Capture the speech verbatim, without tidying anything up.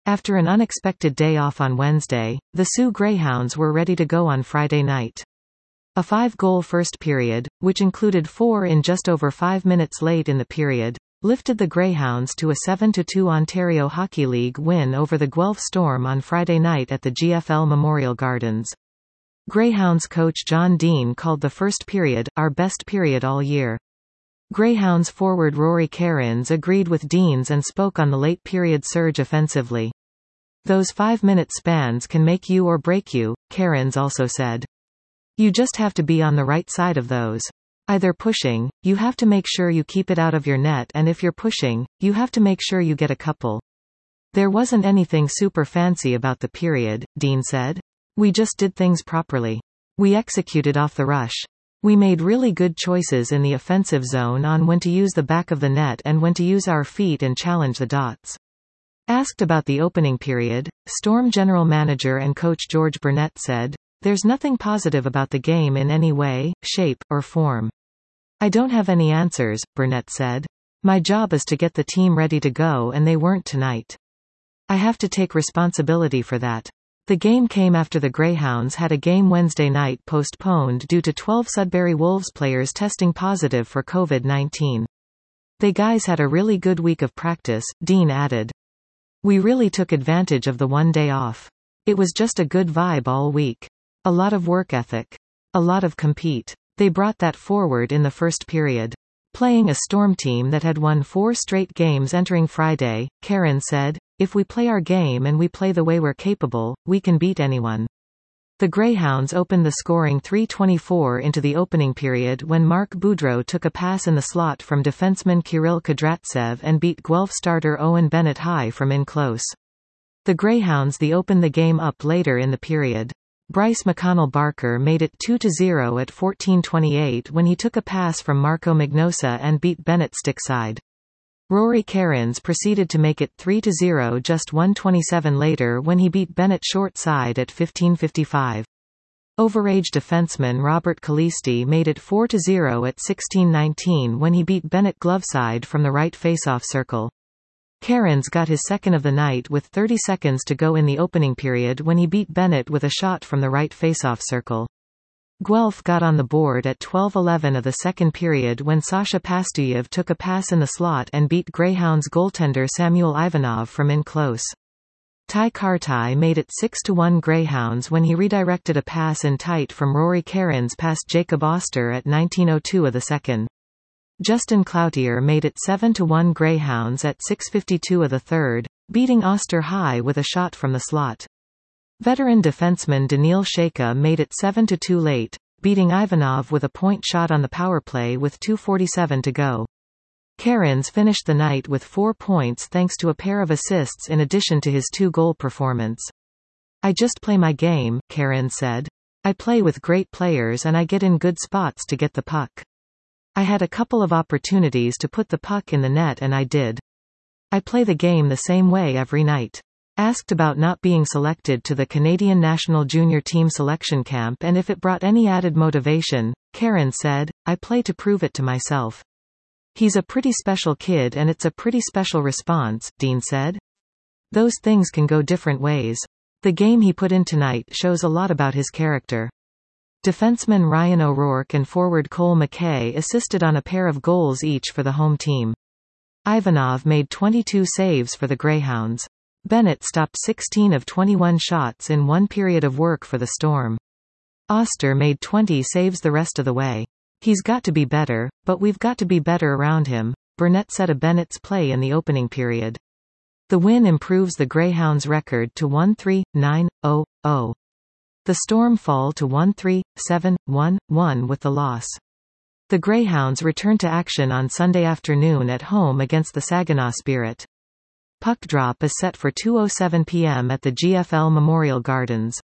After an unexpected day off on Wednesday, the Sioux Greyhounds were ready to go on Friday night. A five-goal first period, which included four in just over five minutes late in the period, lifted the Greyhounds to a seven to two Ontario Hockey League win over the Guelph Storm on Friday night at the G F L Memorial Gardens. Greyhounds coach John Dean called the first period, "our best period all year." Greyhounds forward Rory Cairns agreed with Dean's and spoke on the late period surge offensively. "Those five-minute spans can make you or break you," Cairns also said. "You just have to be on the right side of those. Either pushing, you have to make sure you keep it out of your net, and if you're pushing, you have to make sure you get a couple." "There wasn't anything super fancy about the period," Dean said. "We just did things properly. We executed off the rush. We made really good choices in the offensive zone on when to use the back of the net and when to use our feet and challenge the dots." Asked about the opening period, Storm general manager and coach George Burnett said, "There's nothing positive about the game in any way, shape, or form. I don't have any answers," Burnett said. "My job is to get the team ready to go, and they weren't tonight. I have to take responsibility for that." The game came after the Greyhounds had a game Wednesday night postponed due to twelve Sudbury Wolves players testing positive for COVID nineteen. "They guys had a really good week of practice," Dean added. "We really took advantage of the one day off. It was just a good vibe all week. A lot of work ethic. A lot of compete. They brought that forward in the first period." Playing a Storm team that had won four straight games entering Friday, Cairns said, "If we play our game and we play the way we're capable, we can beat anyone." The Greyhounds opened the scoring three twenty-four into the opening period when Mark Boudreau took a pass in the slot from defenseman Kirill Kudratsev and beat Guelph starter Owen Bennett high from in close. The Greyhounds the opened the game up later in the period. Bryce McConnell Barker made it two to zero at fourteen twenty-eight when he took a pass from Marco Magnosa and beat Bennett stickside. Rory Cairns proceeded to make it three to zero just one twenty-seven later when he beat Bennett short side at fifteen fifty-five. Overage defenseman Robert Calisti made it four to zero at sixteen nineteen when he beat Bennett gloveside from the right faceoff circle. Cairns got his second of the night with thirty seconds to go in the opening period when he beat Bennett with a shot from the right faceoff circle. Guelph got on the board at twelve eleven of the second period when Sasha Pastuyev took a pass in the slot and beat Greyhounds goaltender Samuel Ivanov from in close. Ty Kartai made it six to one Greyhounds when he redirected a pass in tight from Rory Cairns past Jacob Oster at nineteen oh two of the second. Justin Cloutier made it seven to one Greyhounds at six fifty-two of the third, beating Oster high with a shot from the slot. Veteran defenseman Daniil Shaka made it seven to two late, beating Ivanov with a point shot on the power play with two forty-seven to go. Cairns finished the night with four points thanks to a pair of assists in addition to his two-goal performance. "I just play my game," Cairns said. "I play with great players and I get in good spots to get the puck. I had a couple of opportunities to put the puck in the net and I did. I play the game the same way every night." Asked about not being selected to the Canadian national junior team selection camp and if it brought any added motivation, Cairns said, "I play to prove it to myself. He's a pretty special kid and it's a pretty special response," Dean said. "Those things can go different ways. The game he put in tonight shows a lot about his character." Defenseman Ryan O'Rourke and forward Cole McKay assisted on a pair of goals each for the home team. Ivanov made twenty-two saves for the Greyhounds. Bennett stopped sixteen of twenty-one shots in one period of work for the Storm. Oster made twenty saves the rest of the way. "He's got to be better, but we've got to be better around him," Burnett said of Bennett's play in the opening period. The win improves the Greyhounds' record to one three nine oh oh. The Storm fall to one three seven one one with the loss. The Greyhounds return to action on Sunday afternoon at home against the Saginaw Spirit. Puck drop is set for two oh seven p m at the G F L Memorial Gardens.